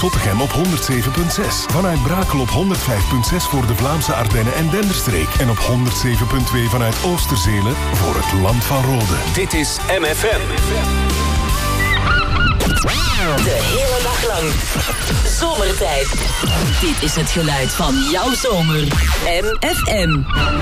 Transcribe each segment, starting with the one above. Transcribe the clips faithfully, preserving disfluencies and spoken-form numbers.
Zottegem op honderd zeven komma zes. Vanuit Brakel op honderd vijf komma zes voor de Vlaamse Ardennen en Denderstreek. En op honderd zeven komma twee vanuit Oosterzelen voor het Land van Rode. Dit is M F M. De hele dag lang. Zomertijd. Dit is het geluid van jouw zomer. M F M.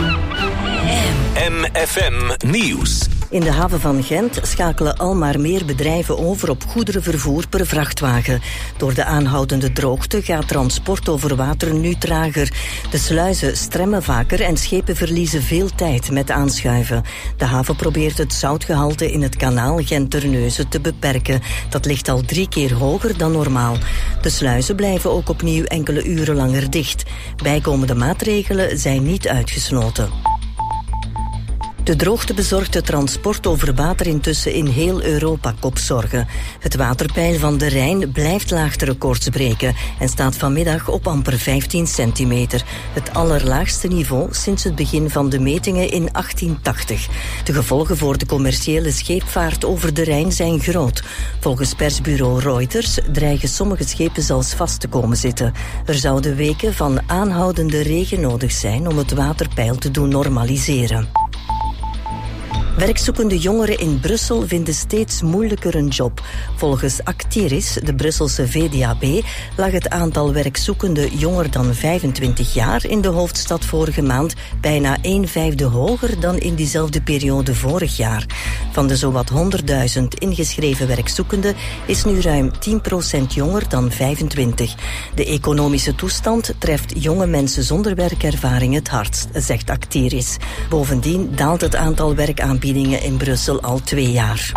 M F M Nieuws. In de haven van Gent schakelen al maar meer bedrijven over op goederenvervoer per vrachtwagen. Door de aanhoudende droogte gaat transport over water nu trager. De sluizen stremmen vaker en schepen verliezen veel tijd met aanschuiven. De haven probeert het zoutgehalte in het kanaal Gent-Terneuzen te beperken. Dat ligt al drie keer hoger dan normaal. De sluizen blijven ook opnieuw enkele uren langer dicht. Bijkomende maatregelen zijn niet uitgesloten. De droogte bezorgt het transport over water intussen in heel Europa kopzorgen. Het waterpeil van de Rijn blijft laagterecords breken en staat vanmiddag op amper vijftien centimeter. Het allerlaagste niveau sinds het begin van de metingen in achttien tachtig. De gevolgen voor de commerciële scheepvaart over de Rijn zijn groot. Volgens persbureau Reuters dreigen sommige schepen zelfs vast te komen zitten. Er zouden weken van aanhoudende regen nodig zijn om het waterpeil te doen normaliseren. Werkzoekende jongeren in Brussel vinden steeds moeilijker een job. Volgens Actiris, de Brusselse V D A B, lag het aantal werkzoekenden jonger dan vijfentwintig jaar in de hoofdstad vorige maand bijna een vijfde hoger dan in diezelfde periode vorig jaar. Van de zowat honderdduizend ingeschreven werkzoekenden is nu ruim tien procent jonger dan vijfentwintig. De economische toestand treft jonge mensen zonder werkervaring het hardst, zegt Actiris. Bovendien daalt het aantal werkaanbiedingen in Brussel al twee jaar.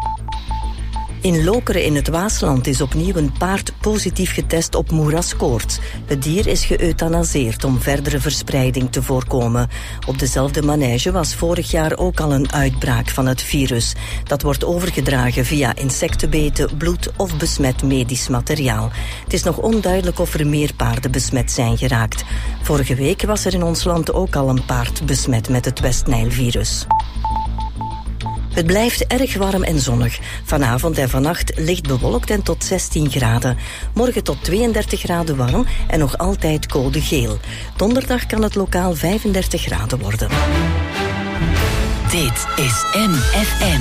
In Lokeren in het Waasland is opnieuw een paard positief getest op moeraskoorts. Het dier is geëuthanaseerd om verdere verspreiding te voorkomen. Op dezelfde manege was vorig jaar ook al een uitbraak van het virus. Dat wordt overgedragen via insectenbeten, bloed of besmet medisch materiaal. Het is nog onduidelijk of er meer paarden besmet zijn geraakt. Vorige week was er in ons land ook al een paard besmet met het West-Nijl-virus. Het blijft erg warm en zonnig. Vanavond en vannacht licht bewolkt en tot zestien graden. Morgen tot tweeëndertig graden warm en nog altijd code geel. Donderdag kan het lokaal vijfendertig graden worden. Dit is M F M.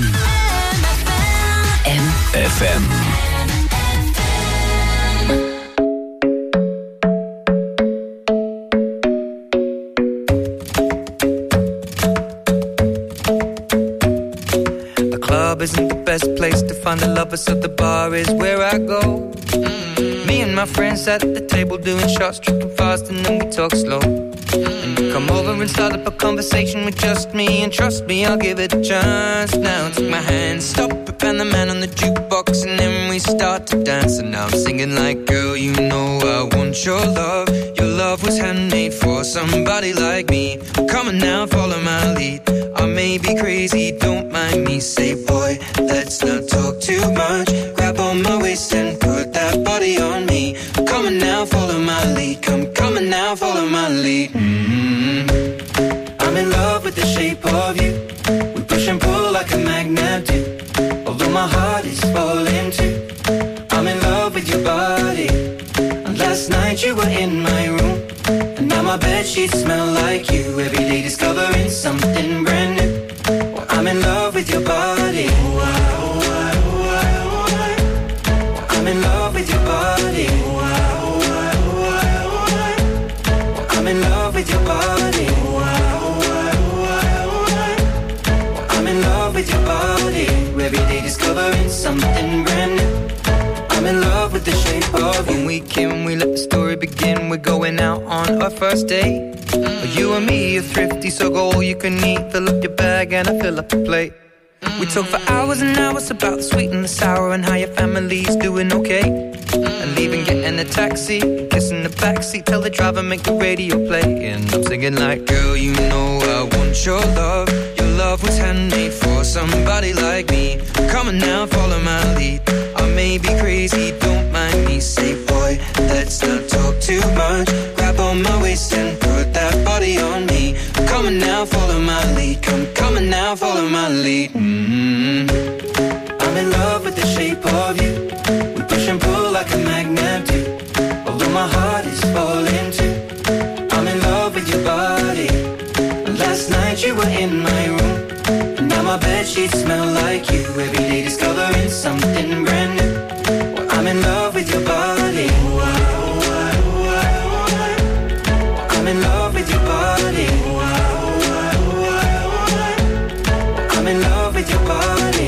M F M. Isn't the best place to find the lovers, so the bar is where I go. Mm-hmm. Me and my friends at the table doing shots, tripping fast and then we talk slow. Mm-hmm. And you come over and start up a conversation with just me, and trust me, I'll give it a chance. Now take my hand, stop it, and the man on the jukebox, and then we start to dance. And now I'm singing like, girl, you know I want your love. Your love was handmade for somebody like me. Come on now, follow my lead. I may be crazy, don't mind me. Say, boy, let's not talk too much. Grab on my waist and put that body on me. Come on now, follow my lead. Come, come on now, follow my lead. Mm-hmm. I'm in love with the shape of you. We push and pull like a magnet do. Although my heart is falling too. I'm in love with your body. And last night you were in my room. And now my bedsheets smell like you. Every day discovering something brand new. Well, I'm in love with your body. Oh, I, oh, I, oh, I, oh, I. Well, I'm in love with your body. Oh, I, oh, I, oh, I, oh, I. Well, I'm in love with your body. Oh, I, oh, I, oh, I, oh, I. Well, I'm in love with your body. Every day discovering something brand new. I'm in love with the shape of you. When we came, we let the story begin. We're going out on our first date. Mm-hmm. You and me are thrifty, so go all you can eat. Fill up your bag and I fill up the plate. Mm-hmm. We talk for hours and hours about the sweet and the sour and how your family's doing okay. Mm-hmm. And leaving, getting a taxi, kissing the backseat, tell the driver make the radio play. And I'm singing like, girl, you know I want your love. Your love was handmade for somebody like me. Come on now, follow my lead. I may be crazy, don't mind me. Say, boy, let's not talk too much. Grab on my waist and put that body on me. Come on now, follow my lead. Come, come on now, follow my lead. Mm-hmm. I'm in love with the shape of you. We push and pull like a magnet do. my heart is falling too. I'm in love with your body. Last night you were in my room, and now my bedsheets smell like you. Every day discovering something brand new. Well, I'm in love with your body. I'm in love with your body. I'm in love with your body.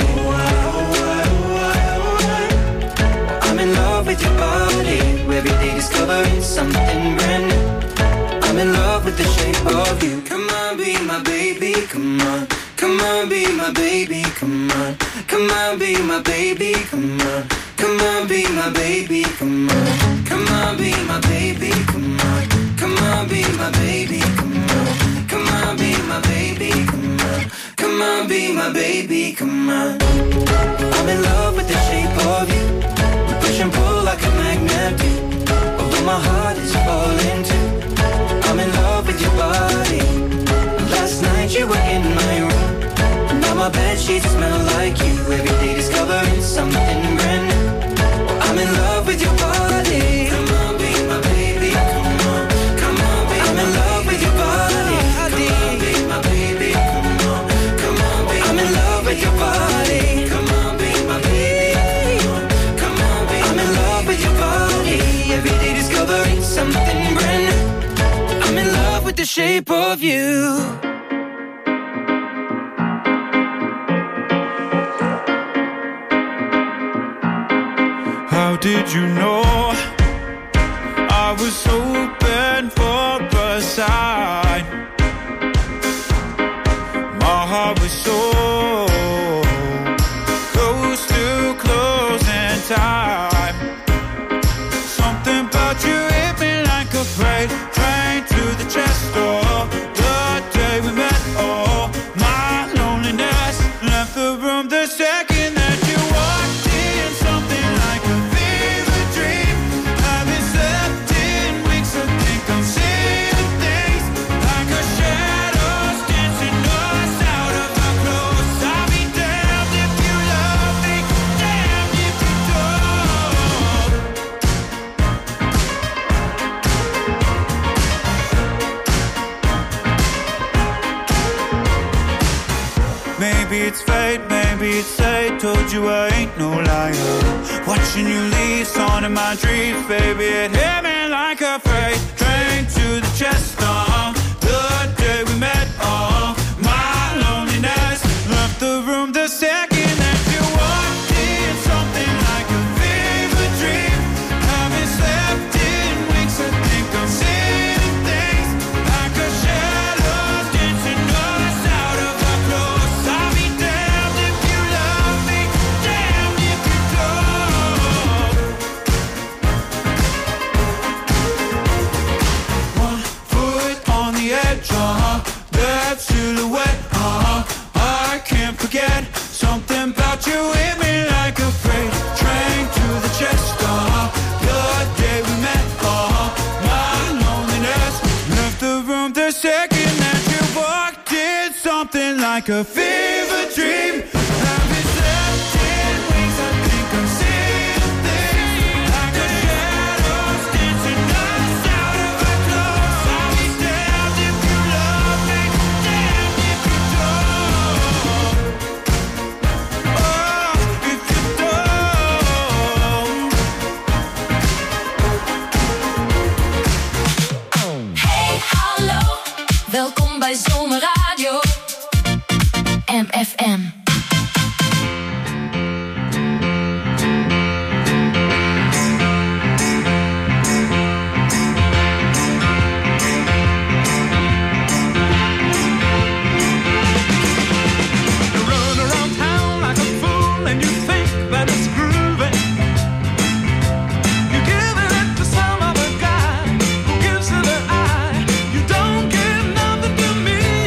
I'm in love with your body. Every day discovering something brand new. I'm in love with the shape of you. Come on, be my baby, come on. Come on, be my baby, come on. Come on, be my baby, come on. Come on, be my baby, come on. Come on, be my baby, come on. Come on, be my baby, come on. Come on, be my baby, come on. Come on, be my baby, come on. I'm in love with the shape of you. We push and pull like a magnet do. Although my heart is falling too. I'm in love with your body. Last night you were in my room, and now my bedsheets smell like you. Every day discovering something brand new. I'm in love with your body. Come on, be my baby, come on. Come on, be I'm in love with your body. Come on, be my baby, come on. Come on, be I'm in love with your body. Come on, be my baby, come on. Come on, be I'm in love with your body. Every day discovering something brand new. I'm in love with the shape of you. How did you know I was hoping for a sign? My heart was so close to closing time. Something about you hit me like a freight train to the chest door. The day we met, oh, my loneliness left the room the second that you walked in. Something like a fever dream. Haven't slept in weeks, I think I'm seeing things like a shadows dancing us out of our clothes. I'll be damned if you love me, damned if you don't. Maybe it's fate, maybe it's fate. Told you I ain't no liar. Watching you leave, song in my dreams, baby. It hit me like a freight train to the chest. Uh, the day we met, uh, my loneliness left the room the second that you walked in. Something like a fever dream. Haven't slept in weeks, I think I'm seeing things like a shadow dancing us out of our clothes. I'll be damned if you love me, damned if you don't. One foot on the edge, uh-huh. That silhouette, uh-huh. I can't forget. Something about you hit me like a freight train to the chest, uh-huh. The day we met, uh-huh. My loneliness left the room the second that you walked in. Something like a fever dream. Haven't slept in weeks, I think I'm seeing things like a shadows dancing us out of our clothes. I'll be damned if you love me, damned if you don't. Oh, if you don't. Hey, hallo, welkom bij Zomerradio M F M. Me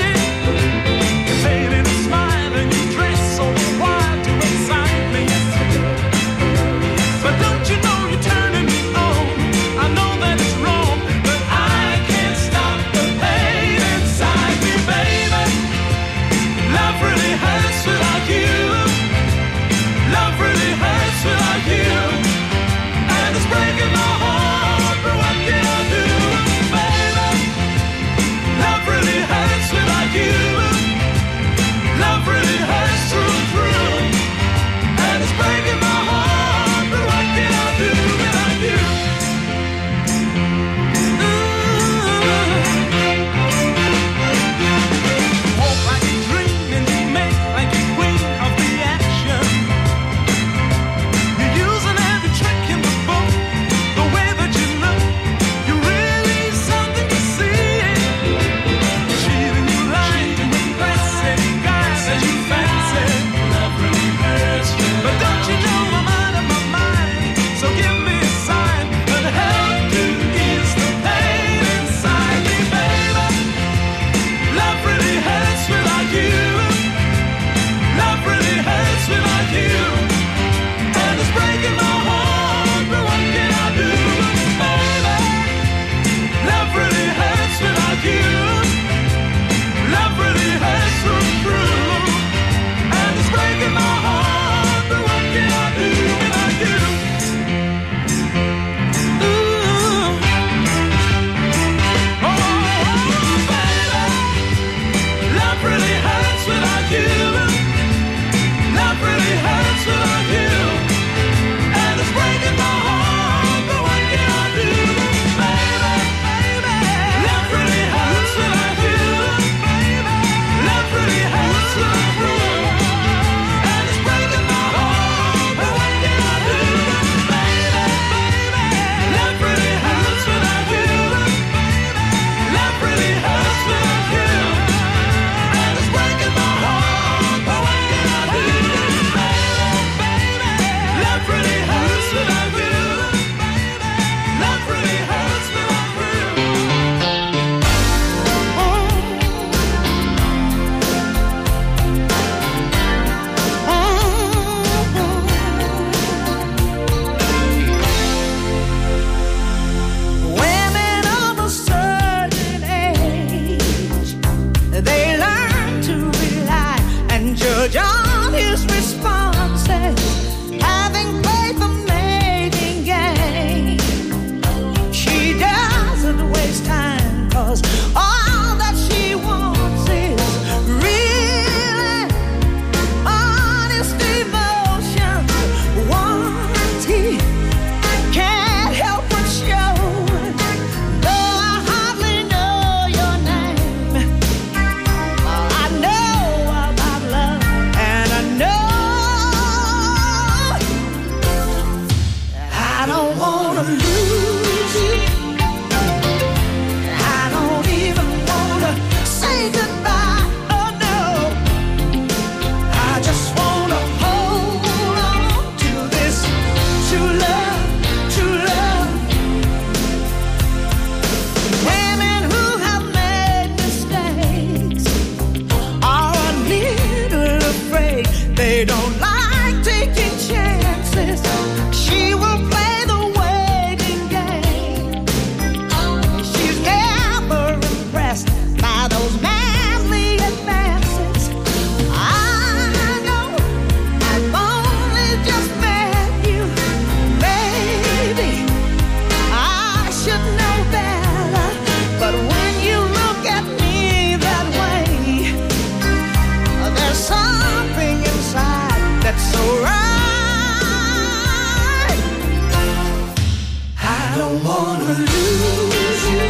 wanna lose you.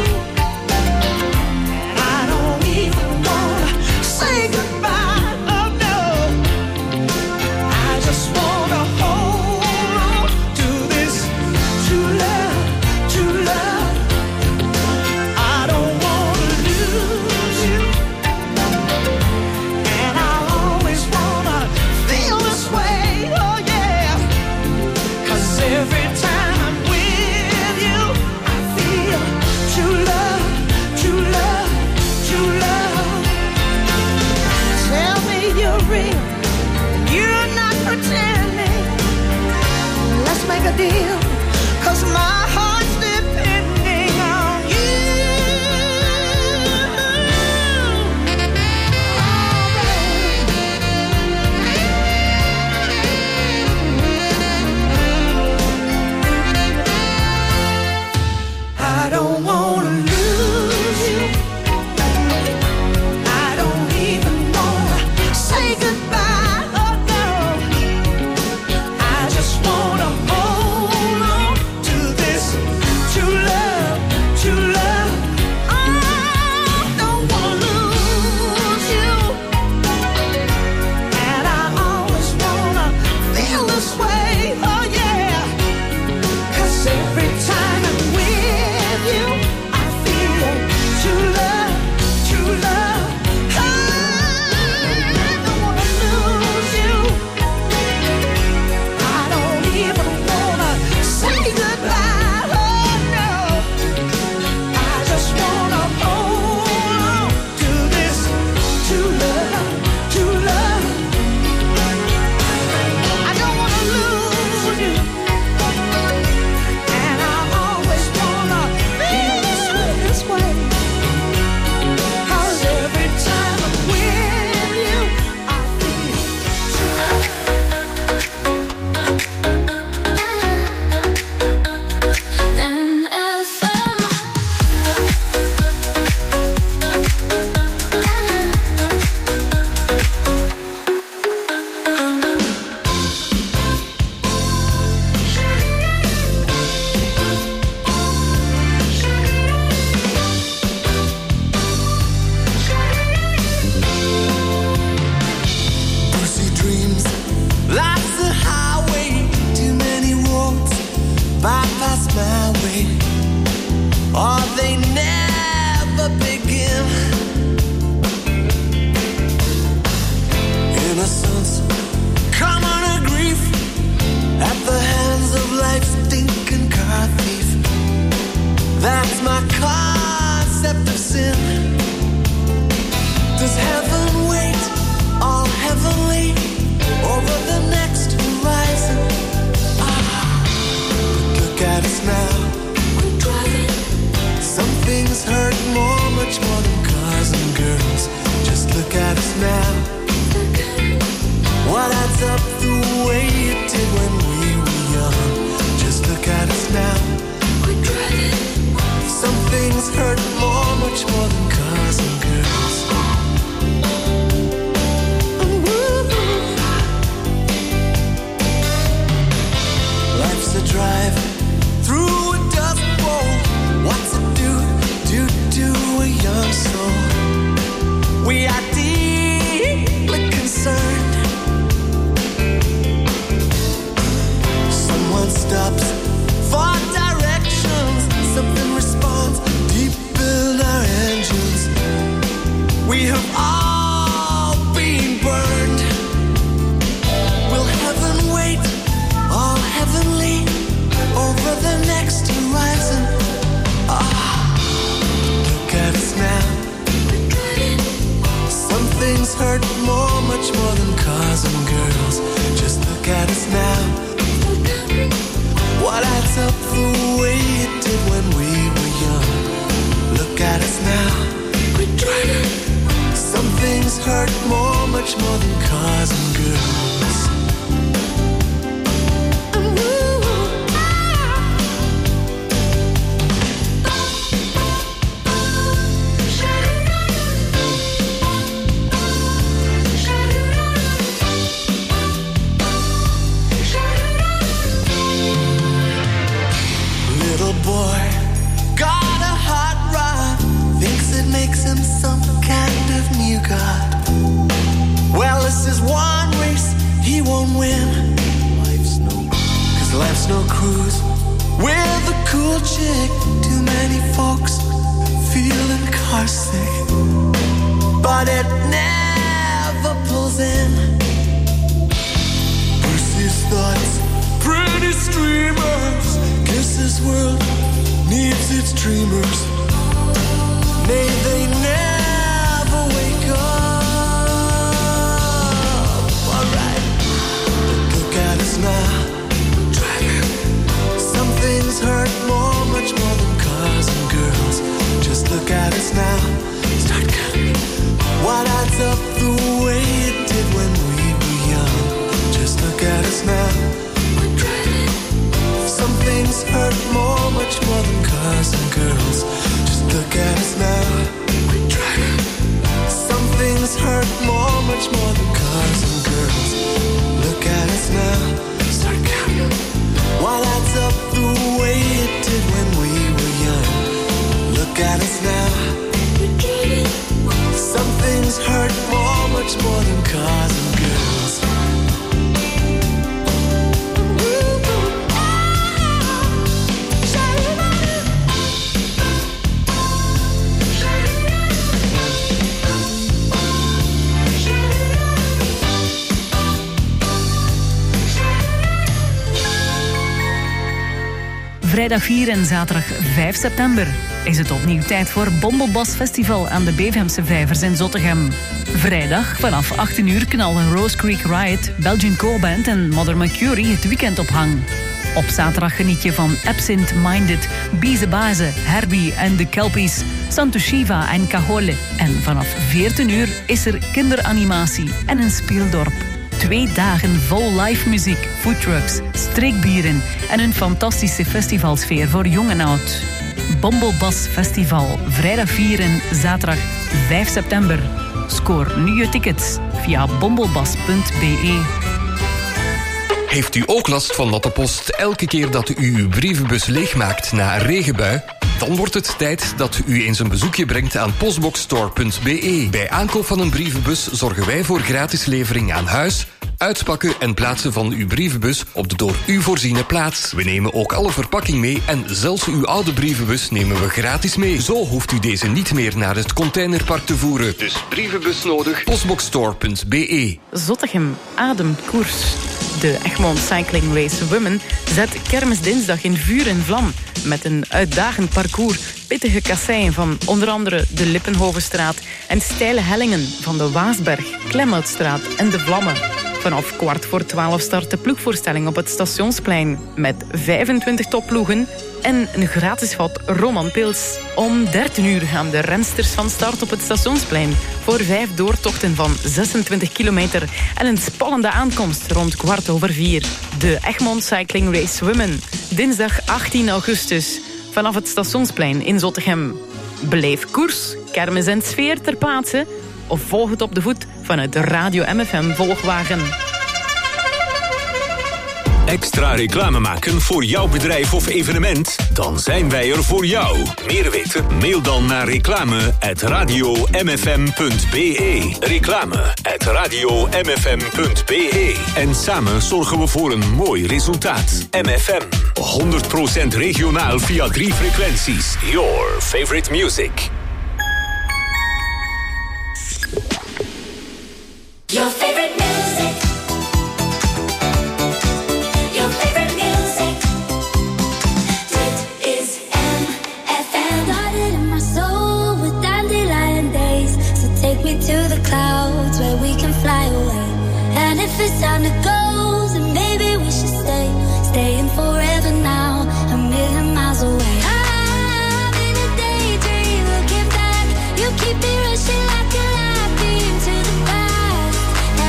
I don't even wanna say goodbye. Oh no, I just wanna hold on to this true love, true love. I don't wanna lose you, and I always wanna feel this way. Oh yeah, 'cause every time I'm with you, I feel true love, true love, true love. Tell me you're real, you're not pretending. Let's make a deal, 'cause my heart's depending on you. I don't wanna lose you. I don't even wanna say goodbye. Oh no, I just wanna hold on to this true love, true love. I don't wanna lose you, and I always wanna feel this way. Oh yeah, 'cause every time I'm with you, I feel true love, true love. I don't wanna lose you. I don't even wanna say goodbye. Oh no, I just wanna hold on to this true love, true love. I don't wanna lose you, and I always wanna feel this way. 'Cause every time I'm with you, I feel M F M. pussy dreams. Life's a highway, too many roads bypass my way, or they never begin. Innocence, common a grief at the hands of life's stinking car thief. That's my concept of sin. Does heaven wait all heavenly over the next horizon? Ah, but look at us now. We're driving. Some things hurt more, much more than cars and girls. Just look at us now. What adds up the way it did when we were young? Just look at us now. We're driving. Some things hurt more, much more than cars and girls. Life's a drive through a dust bowl. What's it do, do, do a young soul? We are deeply concerned. Life's no cruise with a cool chick. Too many folks feeling car sick, but it never pulls in. Bruce's thoughts, pretty streamers. Guess this world needs its dreamers. May they never wake up. Alright, look at us now. Some things hurt more, much more than cars and girls. Just look at us now. Start counting. What adds up the way it did when we were young? Just look at us now. We're driving. Some things hurt more, much more than cars and girls. Just look at us now. We're driving. Some things hurt more, much more than cars and girls. Look at us now. Start counting. What adds up the way it did when we were young? Look at us now. Some things hurt more, much more than cars and girls. Vrijdag vier en zaterdag vijf september is het opnieuw tijd voor Bombelbas Festival aan de Beverhemse Vijvers in Zottegem. Vrijdag vanaf achttien uur knallen Rose Creek Riot, Belgian Core Band en Mother Mercury het weekend op hang. Op zaterdag geniet je van Absint Minded, Bize Baze, Herbie en de Kelpies, Santo Shiva en Cajole. En vanaf veertien uur is er kinderanimatie en een speeldorp. Twee dagen vol live muziek, foodtrucks, streekbieren en een fantastische festivalsfeer voor jong en oud. Bombelbas Festival, vrijdag vier en zaterdag vijf september. Scoor nu je tickets via bombelbas punt b e. Heeft u ook last van natte post elke keer dat u uw brievenbus leegmaakt na een regenbui? Dan wordt het tijd dat u eens een bezoekje brengt aan postboxstore punt b e. Bij aankoop van een brievenbus zorgen wij voor gratis levering aan huis, uitpakken en plaatsen van uw brievenbus op de door u voorziene plaats. We nemen ook alle verpakking mee en zelfs uw oude brievenbus nemen we gratis mee. Zo hoeft u deze niet meer naar het containerpark te voeren. Dus brievenbus nodig, postboxstore punt b e. Zottegem ademt koers. De Egmond Cycling Race Women zet kermisdinsdag in vuur en vlam met een uitdagend parcours, pittige kasseien van onder andere de Lippenhovenstraat en steile hellingen van de Waasberg, Klemhoutstraat en de Vlammen. Vanaf kwart voor twaalf start de ploegvoorstelling op het Stationsplein met vijfentwintig topploegen en een gratis vat Romanpils. Om dertien uur gaan de rensters van start op het Stationsplein voor vijf doortochten van zesentwintig kilometer en een spannende aankomst rond kwart over vier. De Egmond Cycling Race Women, dinsdag achttien augustus, vanaf het Stationsplein in Zottegem. Beleef koers, kermis en sfeer ter plaatse of volg het op de voet vanuit de Radio M F M Volgwagen. Extra reclame maken voor jouw bedrijf of evenement? Dan zijn wij er voor jou. Meer weten? Mail dan naar reclame at radio m f m punt b e. Reclame at radio m f m punt b e. En samen zorgen we voor een mooi resultaat. M F M, honderd procent regionaal via drie frequenties. Your favorite music. Your favorite music. Your favorite music. Dit is M F M. Started in my soul with dandelion days. So take me to the clouds where we can fly away. And if it's time to go, then maybe we should stay. Staying forever now, a million miles away. I'm in a daydream, looking back. You keep me rushing like a light beam to the past.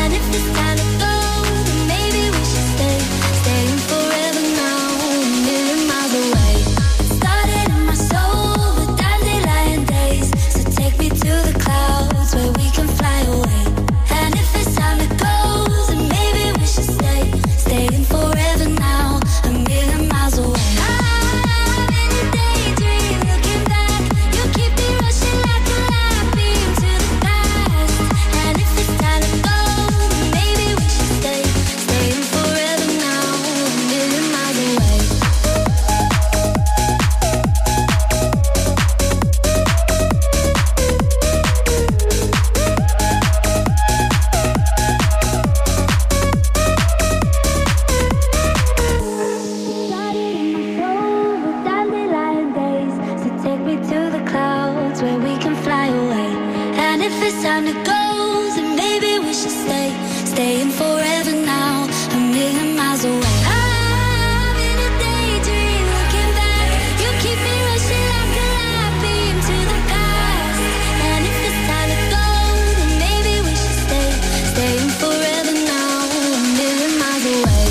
it's time to go, then maybe we should stay, staying forever now, a million miles away. I'm in a daydream, looking back. You keep me rushing like a light beam to the past. And if it's time to go, then maybe we should stay, staying forever now, a million miles away.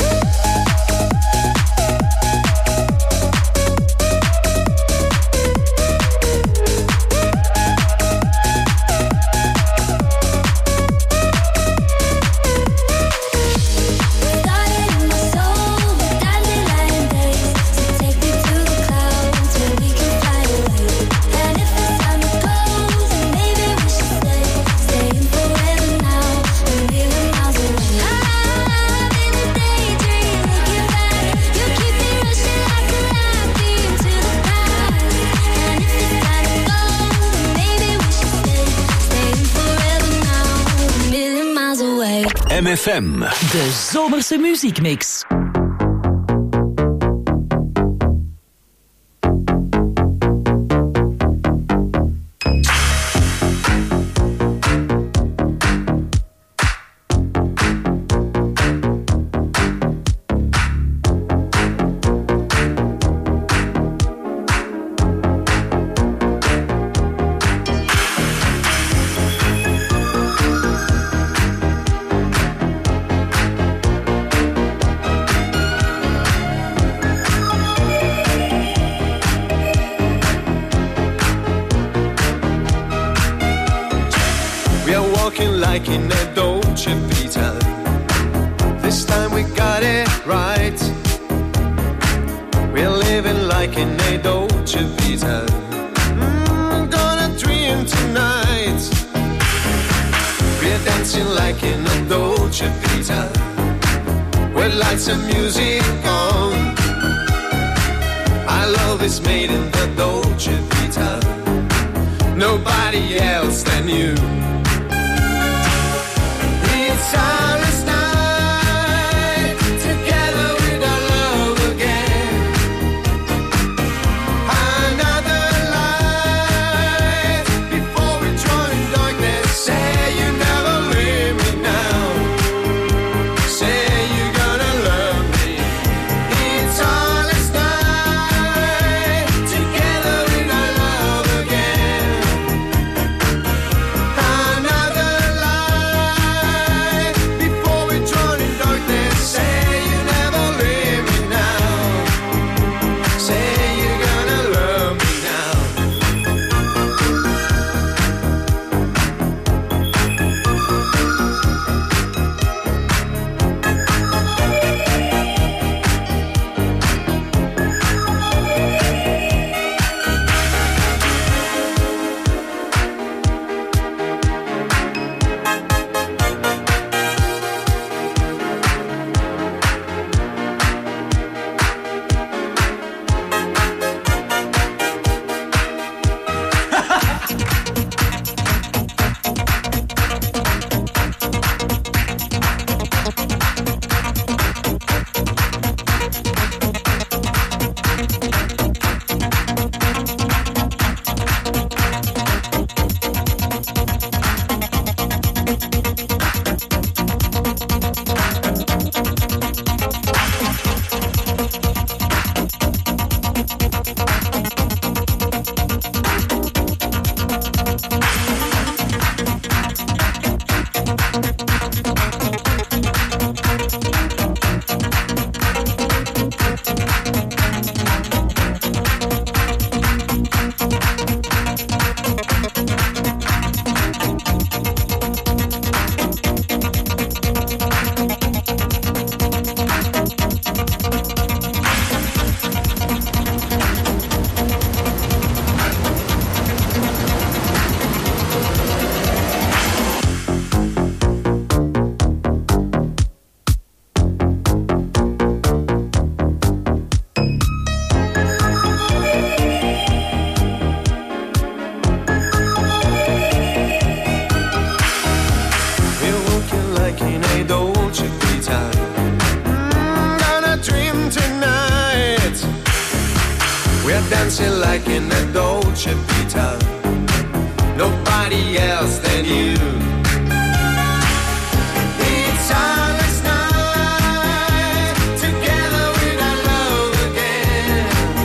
M F M. De zomerse muziekmix. Like in a Dolce Vita, this time we got it right. We're living like in a Dolce Vita. Mm, gonna dream tonight. We're dancing like in a Dolce Vita, with lights and music on. Our love is made in the Dolce Vita, nobody else than you. Silence night, together with our love again. Another light, before we join darkness. Say you never leave me now. Say you're gonna love me. It's all this night, together with our love again. Another light, before we drown in darkness. Say you never leave me now. Say you're gonna love me now. dancing like in a Dolce Vita. nobody else than you. It's our last night together with our love again.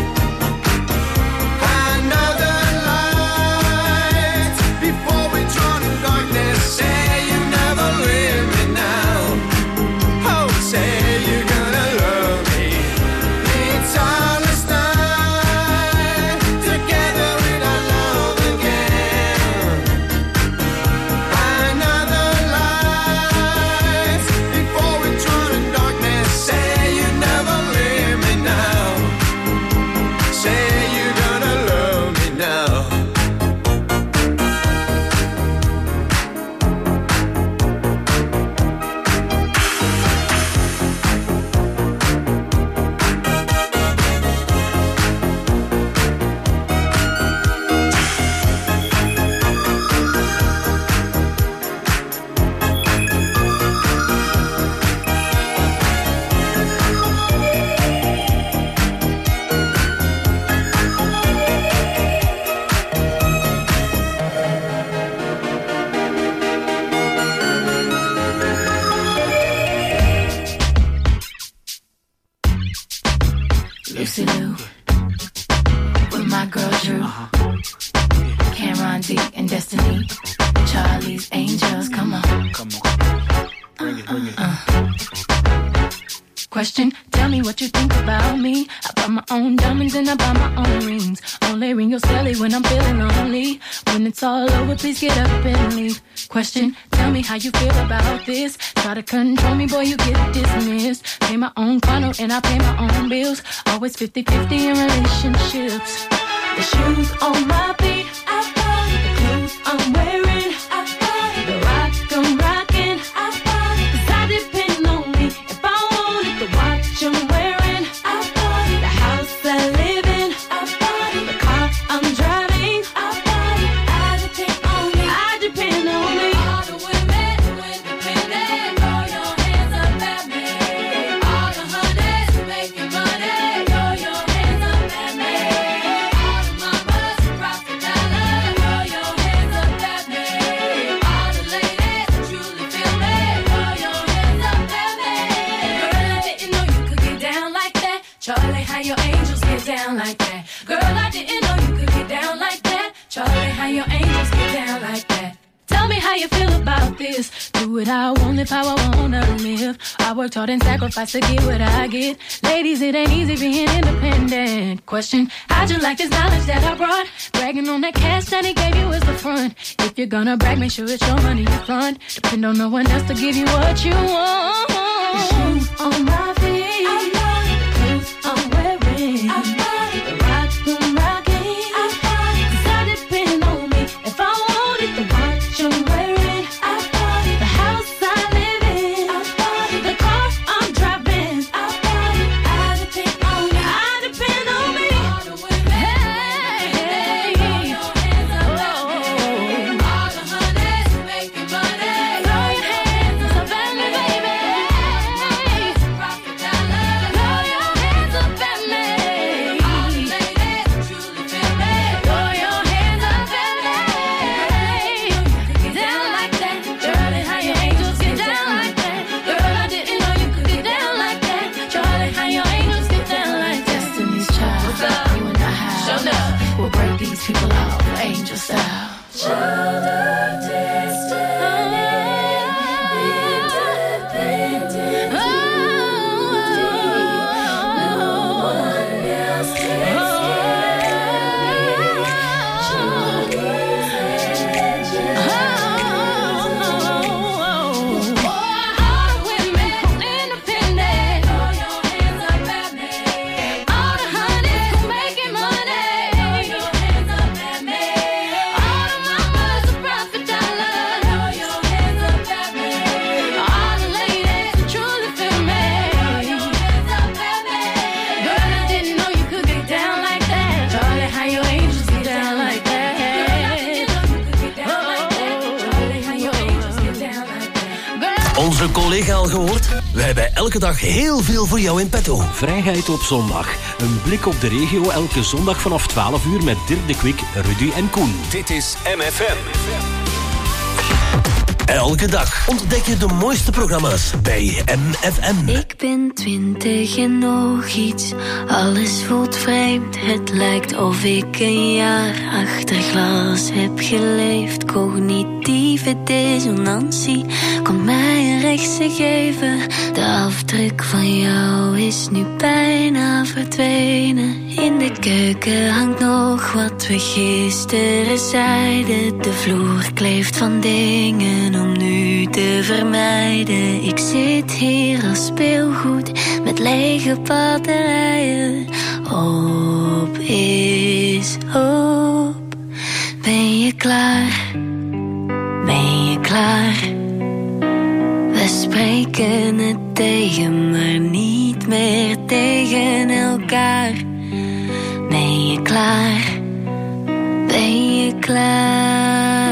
Another light before we drown in darkness. Say you never leave me now. Oh, say you're gonna love me. It's our last night together with our love again. Another light before we drown in darkness. Say you never leave me now. Say you're gonna love me now. Lucy Lou, with my girl Drew, Cameron D and Destiny, Charlie's Angels, come on. Come on. Bring it, bring it. Uh, question, tell me what you think about me. I buy my own diamonds and I buy my own rings. Only ring your celly when I'm feeling lonely. When it's all over, please get up and leave. Question, tell me how you feel about this. Try to control me, boy, you get dismissed. Pay my own condo and I pay my own bills. Always fifty-fifty in relationships. The shoes on my feet, I bought it. The clothes I'm wearing, I bought it. The rock I'm rocking, I bought it. Cause I depend on me. If I want it, the watch I'm wearing, I bought it. The house I live in, I bought it. The car I'm driving, I bought it. I depend on me. I depend on me. All the women who independent, throw your hands up at me. All the honeys who making money, throw your hands up at me. All the mamas who rock the dollar, throw your hands up at me. All the ladies who truly feel me, throw your hands up at me. Girl, I didn't know you could get down like that. Charlie, how your angels get down like that. Girl, I didn't know you could get down like that. Charlie, how your angels get down like that. Tell me how you feel about this. Do it how I want, live how I wanna live. I worked hard and sacrificed to get what I get. Ladies, it ain't easy being independent. Question, how'd you like this knowledge that I brought? Bragging on that cash that he gave you as the front. If you're gonna brag, make sure it's your money you fund. Depend on no one else to give you what you want. The shoes on my feet, I bought it. The clothes I'm wearing, I bought it. The rock I'm rocking, I bought it. Cause I depend on me. If I want it, the watch I'm wearing, I bought it. The house I live in, I bought it. The car I'm driving, I bought it. I depend on me. I depend on me. All the women, hey, throw your hands up at me. All the honeys who making money, throw your hands up at me, baby. Rock the dollar, throw your hands up at me. All the ladies who truly feel me, throw your hands up at me. Get down like that, Charlie, how your angels get down like that. Girl, I didn't know you could get down like that. Charlie, how your angels get down like that. Destiny's Child, what's up? You and I have shown up. We'll break these people out, angel style. Child of destiny, independent. No one else takes Onze collega al gehoord? We hebben elke dag heel veel voor jou in petto. Vrijheid op zondag. Een blik op de regio elke zondag vanaf twaalf uur met Dirk de Kwik, Rudy en Koen. Dit is M F M. Elke dag ontdek je de mooiste programma's bij M F M. Ik ben twintig en nog iets, alles voelt vreemd. Het lijkt of ik een jaar achter glas heb geleefd. Cognitieve dissonantie komt mij een rechtse geven. De afdruk van jou is nu bijna verdwenen. In de keuken hangt nog wat we gisteren zeiden. De vloer kleeft van dingen om nu te vermijden. Ik zit hier als speelgoed met lege batterijen. Op is op. Ben je klaar? Ben je klaar? We spreken het tegen, maar niet meer tegen elkaar. Ben je klaar? Ben je klaar?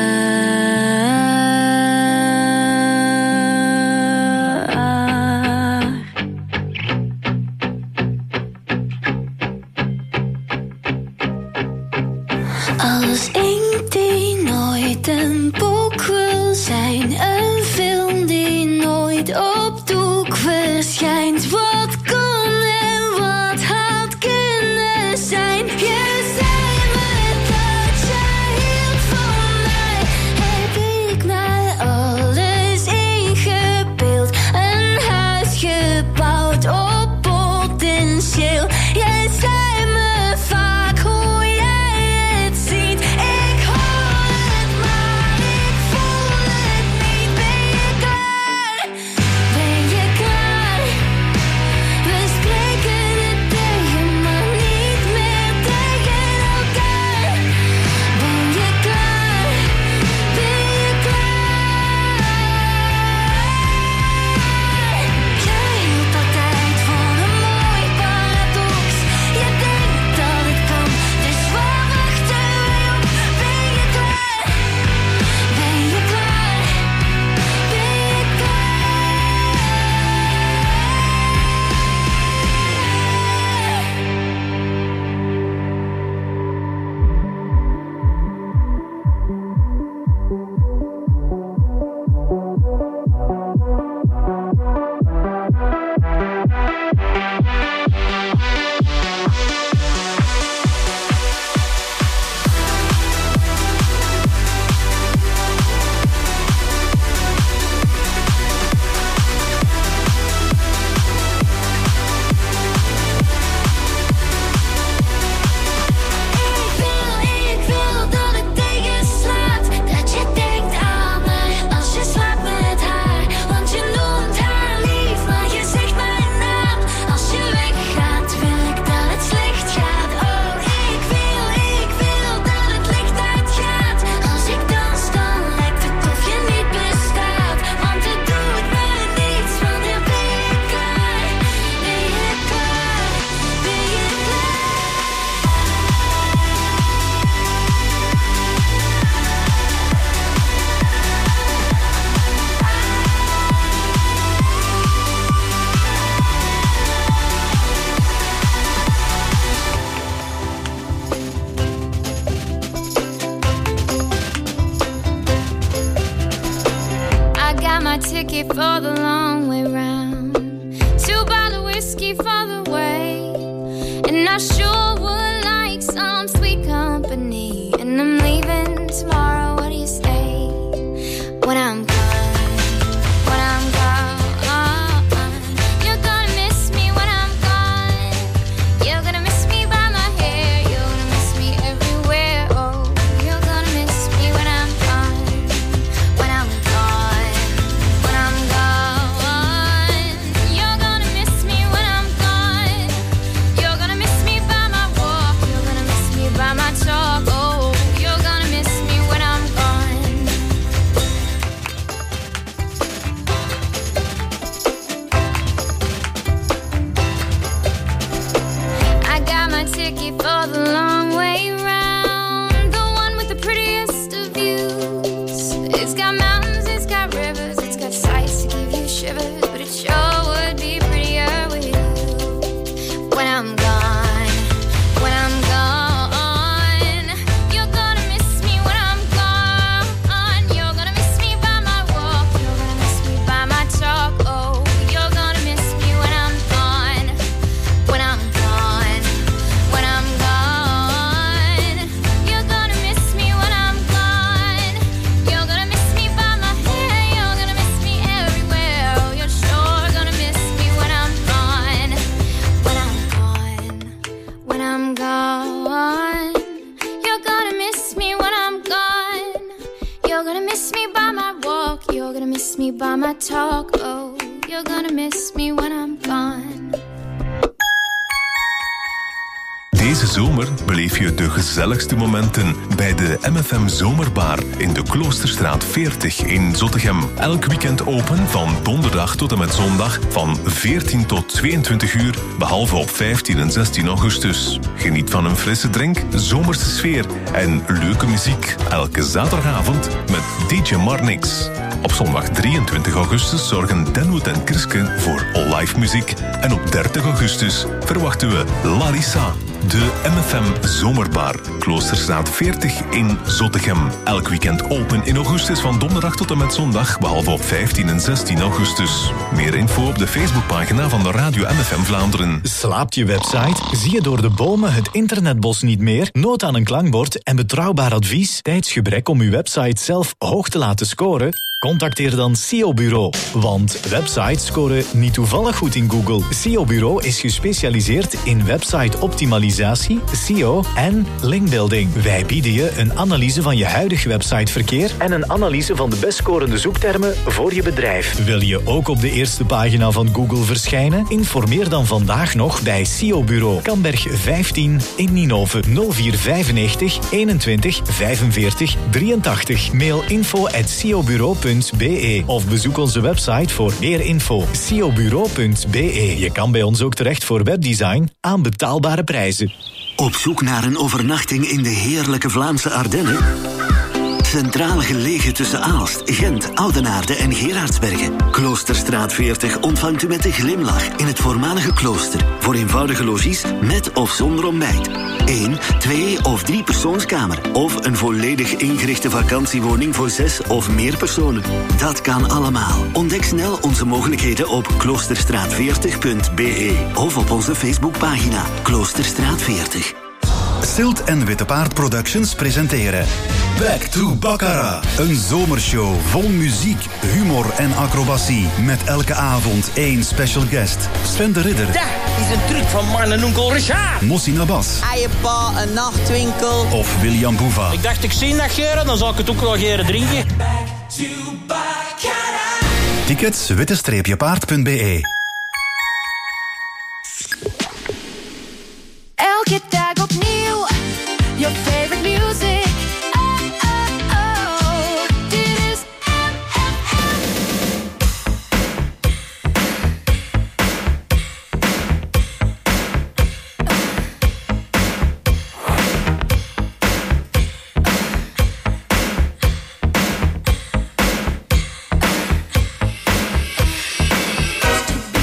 Als ik die nooit een boek wil zijn, een film die nooit op doek verschijnt. Wat kon en wat had kunnen zijn? Je zei me dat jij hield van mij. Heb ik mij alles ingebeeld? Een huis gebouwd op potentieel. Jij zei me vaak hoe jij het ziet. Ik hoor het, maar ik voel het niet. Ben je klaar? Ben je klaar? We spreken het tegen, maar niet meer tegen elkaar. Ben je klaar? Ben je klaar? Jij hield altijd van een mooi paradox. Je denkt dat het kan, dus waar wachten wij op? Ben je klaar? Ben je klaar? Ben je klaar? Ik wil dat het tegenslaat, dat je denkt aan mij als je slaapt met haar. Want je noemt haar lief, maar je zegt mijn naam. Als je weggaat wil ik dat het slecht gaat. Oh, ik wil, ik wil dat het licht uitgaat. Als ik dans dan lijkt het of je niet bestaat. Want het doet me niets, wanneer ben je klaar? Ben je klaar? Ben je klaar? I got my ticket for the long way round. Two bottle whiskey for the way. And I sure would like some sweet company. And I'm leaving tomorrow, what do you say? When I'm gone, when I'm gone, you're gonna miss me when I'm gone. You're gonna miss me by my hair. You're gonna miss me everywhere. Oh, you're gonna miss me when I'm gone. When I'm gone, when I'm gone, you're gonna miss me when I'm gone. You're gonna miss me by my walk. You're gonna miss me by my talk. Oh, you're gonna miss me when I'm gone. I got my ticket for the long way round, the one with the prettiest of views. It's got mountains, it's got rivers, it's got sights to give you shivers, but it sure miss me by my walk. You're gonna miss me by my talk. Oh, you're gonna miss me when I'm gone. Deze zomer beleef je de gezelligste momenten bij de M F M Zomerbar in de Kloosterstraat veertig in Zottegem. Elk weekend open van donderdag tot en met zondag van veertien tot tweeëntwintig uur, behalve op vijftien en zestien augustus. Geniet van een frisse drink, zomerse sfeer en leuke muziek. Elke zaterdagavond met D J Marnix. Op zondag drieëntwintig augustus zorgen Denwood en Kriske voor live muziek. En op dertig augustus verwachten we Larissa. De M F M Zomerbar, Kloosterstraat veertig in Zottegem. Elk weekend open in augustus van donderdag tot en met zondag, behalve op vijftien en zestien augustus. Meer info op de Facebookpagina van de Radio M F M Vlaanderen. Slaapt je website? Zie je door de bomen het internetbos niet meer? Nood aan een klankbord en betrouwbaar advies? Tijdsgebrek om uw website zelf hoog te laten scoren? Contacteer dan S E O Bureau. Want websites scoren niet toevallig goed in Google. S E O Bureau is gespecialiseerd in website optimalisatie, S E O en linkbuilding. Wij bieden je een analyse van je huidige websiteverkeer en een analyse van de best scorende zoektermen voor je bedrijf. Wil je ook op de eerste pagina van Google verschijnen? Informeer dan vandaag nog bij S E O Bureau. Kamberg vijftien in Ninove. nul vier vijfennegentig eenentwintig vijfenveertig drieëntachtig. Mail info at s e o bureau punt b e of bezoek onze website voor meer info. s e o bureau punt b e. Je kan bij ons ook terecht voor webdesign aan betaalbare prijzen. Op zoek naar een overnachting in de heerlijke Vlaamse Ardennen? Centraal gelegen tussen Aalst, Gent, Oudenaarde en Gerardsbergen. Kloosterstraat veertig ontvangt u met een glimlach in het voormalige klooster. Voor eenvoudige logies met of zonder ontbijt. Eén, twee of drie persoonskamer. Of een volledig ingerichte vakantiewoning voor zes of meer personen. Dat kan allemaal. Ontdek snel onze mogelijkheden op kloosterstraat veertig punt b e of op onze Facebookpagina Kloosterstraat veertig. Silt en Witte Paard Productions presenteren Back to Baccarat. Een zomershow vol muziek, humor en acrobatie. Met elke avond één special guest. Sven de Ridder. Dat is een truc van man en onkel Richard. Mossi Nabas. Eiepa, een nachtwinkel. Of William Boeva. Ik dacht, ik zie dat geren, dan zal ik het ook wel geren drinken. Back to Baccarat. Tickets witte-paard punt b e. Elke dag opnieuw. Your favorite music. Oh, oh, oh. Dit is M F Used to be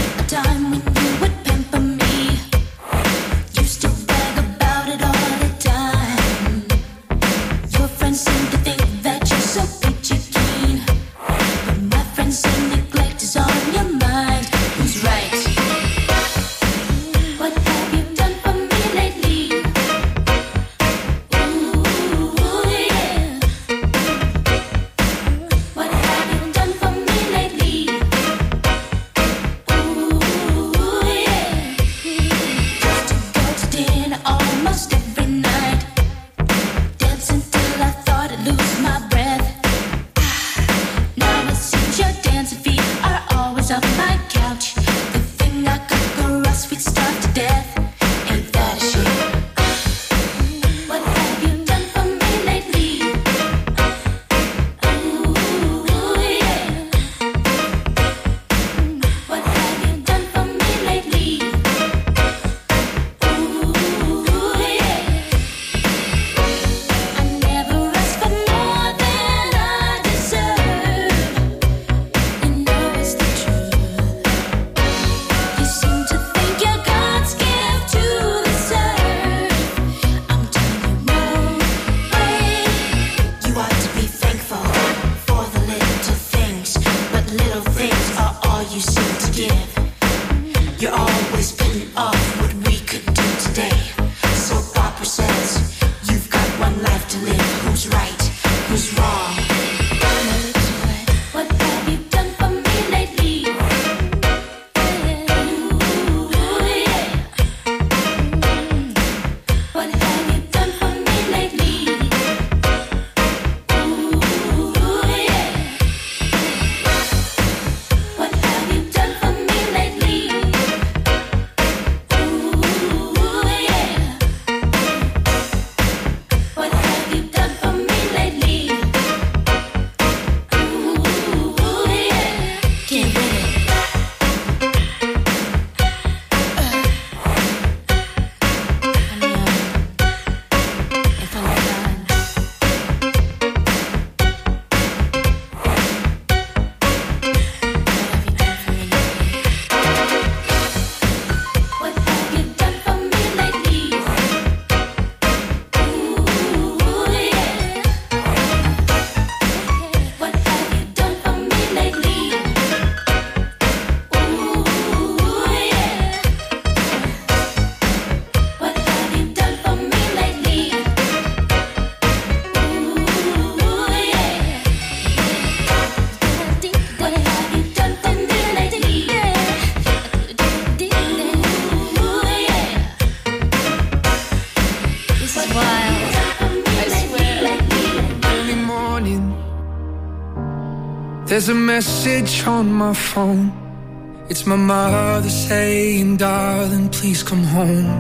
wild. I swear. Early morning, there's a message on my phone. It's my mother saying, darling, please come home.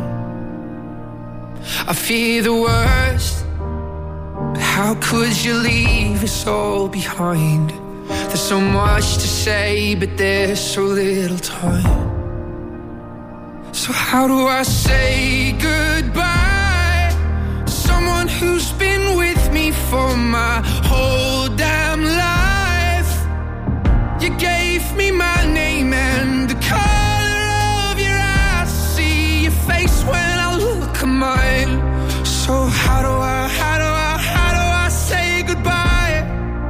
I fear the worst, but how could you leave us all behind? There's so much to say, but there's so little time. So how do I say goodbye to someone who's been with me for my whole damn life? You gave me my name and the color of your eyes. See your face when I look at mine. So how do I, how do I, how do I say goodbye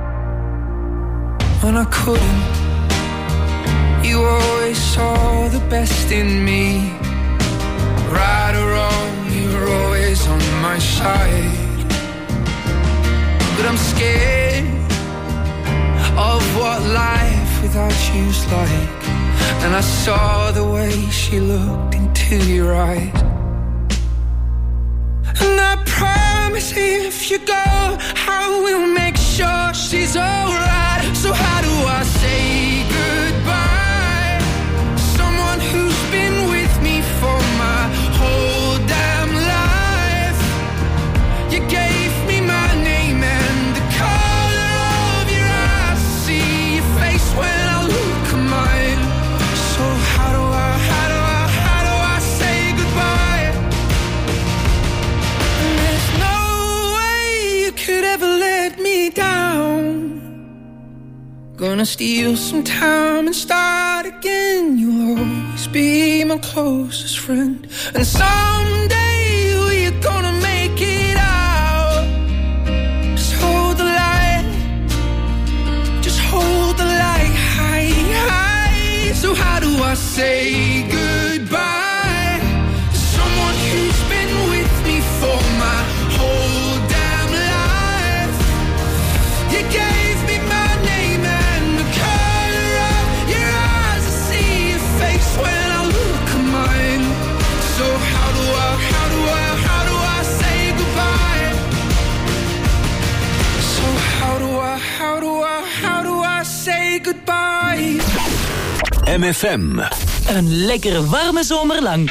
when I couldn't? You always saw the best in me. Right or wrong, you were always on my side. But I'm scared of what life without you's like. And I saw the way she looked into your eyes. And I promise if you go, I will make sure she's alright. So how do I say goodbye to someone who's been with me for my whole damn life? You gave me my name and the color of your eyes. See your face when I look at mine. So how do I, how do I, how do I say goodbye? And there's no way you could ever let me down. Gonna steal some time and start again. You'll always be my closest friend. And someday we're gonna make it out. Just hold the light. Just hold the light high, high. So how do I say goodbye to someone who's been with me for my whole damn life? You gave me my name and the color of your eyes. I see your face when I look at mine. So how do I, how do I, how do I say goodbye? So how do I, how do I, how do I say goodbye? M F M. Een lekkere warme zomer lang.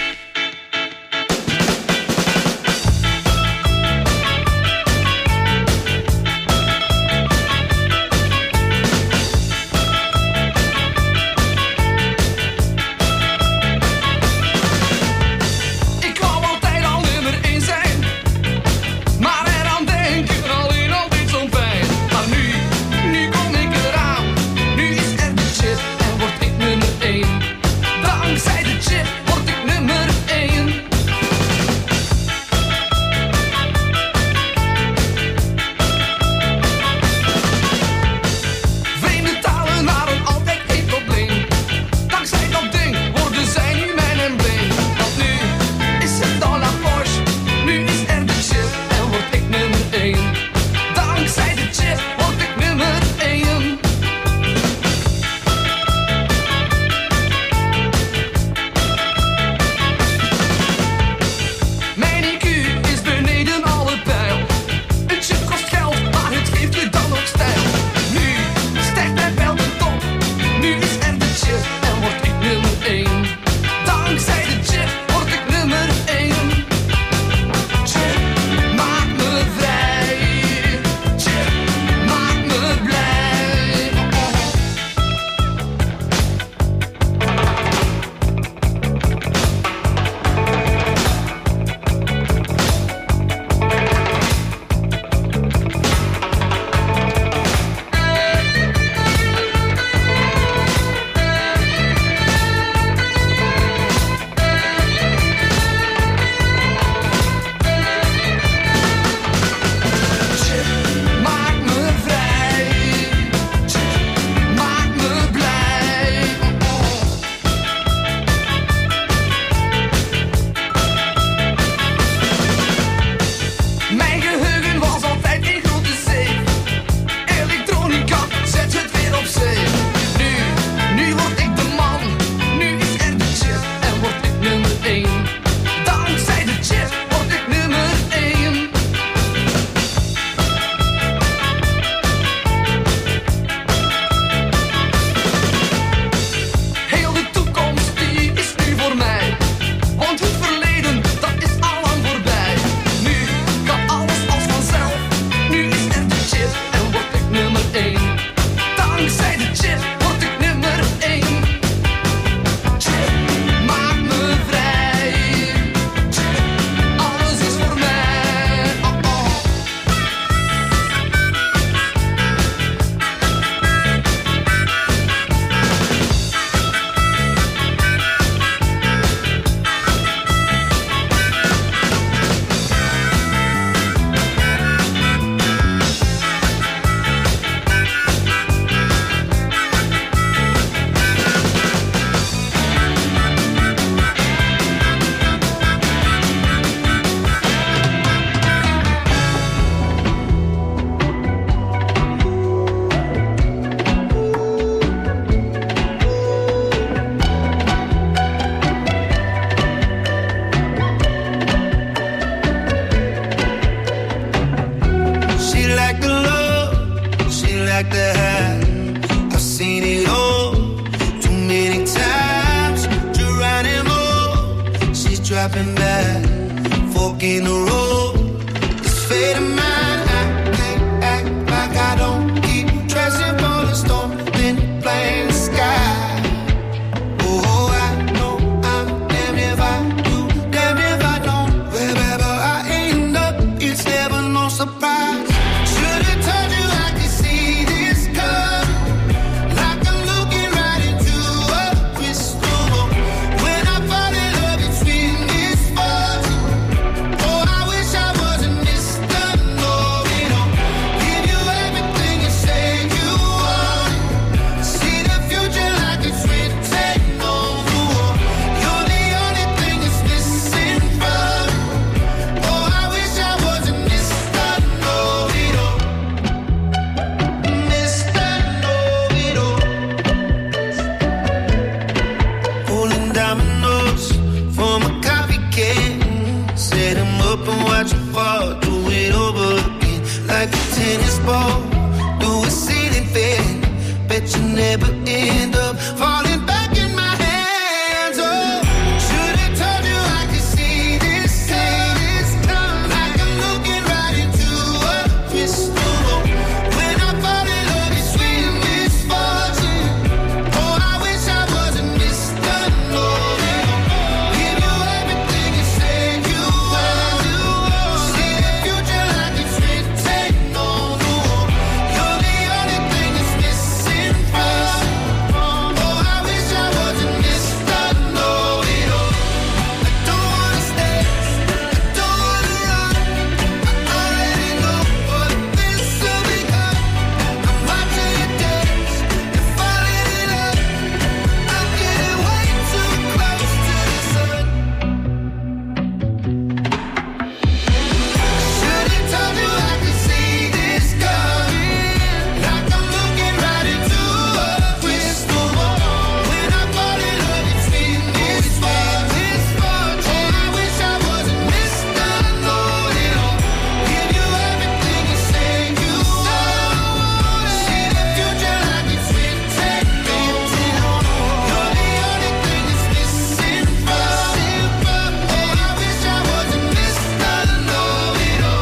Ik wou altijd al nummer één zijn, maar eraan denken alleen al dit zo'n pijn. Maar nu, nu kom ik eraan, nu is er de shit en word ik nummer één. Dankzij de shit word ik nummer like to have. I've seen it all too many times. Geronimo, she's dropping back, fork in the road. This fate of mine, I can't act like I don't keep dressing for the storm in plain sky. Oh, I know I'm damned if I do, damned if I don't. Wherever I end up, it's never no surprise. Should've told you I could see this coming, like I'm looking right into a crystal ball. When I fall in love, it's with misfortune. Oh, I wish I wasn't Mister Know-it-all. Give you everything you say you want. See the future like it's written on the wall. You're the only thing that's missing from me. Oh, I wish I wasn't Mister Know-it-all. Mister Know-it-all. Pulling dominoes from a coffee can. Set 'em up and watch 'em fall. Do it over again like a tennis ball. Do a ceiling fan. Bet you never end up falling back in my hands. Oh, should've told you I could see this coming, like I'm looking right into a crystal ball. When I fall in love, it's with misfortune. Oh, I wish I wasn't Mister Know-it-all. Give you everything you say you want. See the future like it's written on the wall. You're the only thing that's missing from me. Oh, I wish I wasn't Mister Know-it-all. I don't wanna stay, I don't wanna run. I already know what this will become. I'm watching you dance and falling in love. I'm getting way too close to the sun. Should've told you I could see this coming, like I'm looking right into a crystal ball. When I fall in love, it's with misfortune. Oh, I wish I wasn't Mister Know-it-all. Give you everything you say you want. See the future like it's written on the wall. You're the only thing that's missing from me. Oh, I wish I wasn't Mister Know-it-all.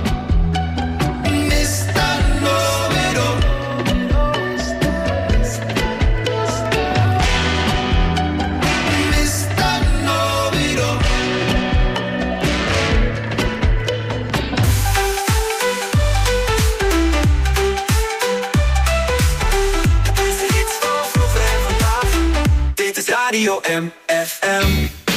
Mister Know-it-all. Mister Know-it-all. Dit is hits van vroeger en vandaag. Dit is Radio M F M.